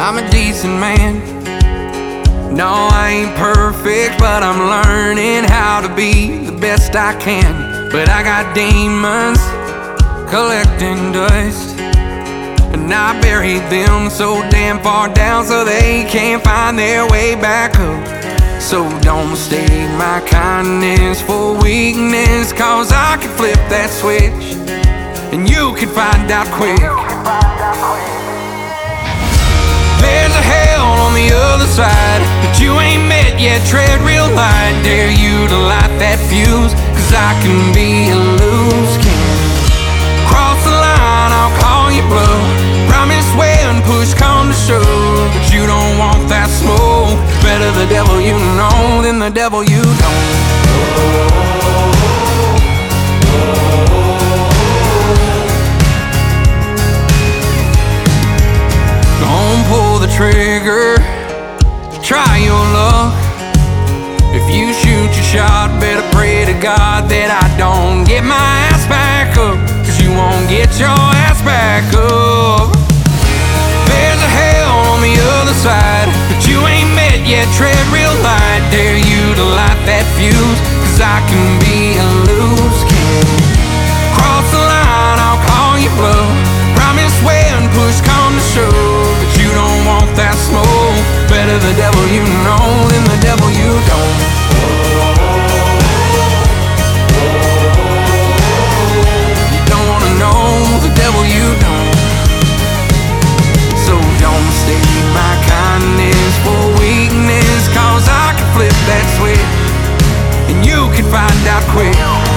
I'm a decent man. No, I ain't perfect, but I'm learning how to be the best I can. But I got demons collecting dust, and I buried them so damn far down so they can't find their way back up. So don't mistake my kindness for weakness, 'cause I can flip that switch and you can find out quick. There's a hell on the other side that you ain't met yet. Tread real light, dare you to light that fuse, 'cause I can be a loose cannon. Cross the line, I'll call you bluff. Promise when push come to shove, but you don't want that smoke. Better the devil you know than the devil you don't. Don't pull the trigger, try your luck. If you shoot your shot, better pray to God that I don't get my ass back up, 'cause you won't get your ass back up. There's a hell on the other side that you ain't met yet. Tread real light, dare you to light that fuse, 'cause I can be a loose cannon. Cross the line, I'll call you bluff. Promise when push come to shove, but you don't want that smoke. Better the devil you know than the devil you don't. You don't wanna know the devil you don't. So don't mistake my kindness for weakness, 'cause I can flip that switch and you can find out quick.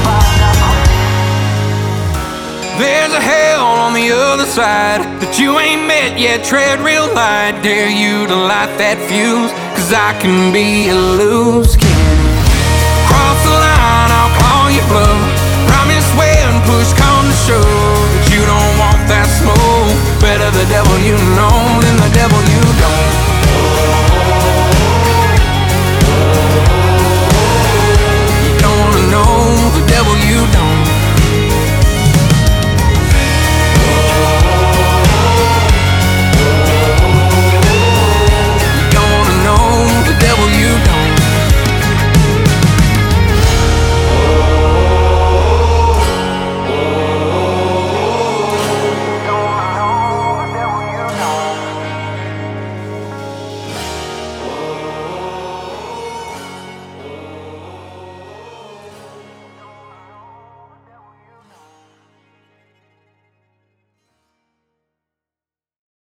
There's a hell on the other side that you ain't met yet. Tread real light, dare you to light that fuse, 'cause I can be a loose cannon. Cross the line, I'll call you bluff. Promise when push come to shove, that you don't want that smoke. Better the devil you know than the devil you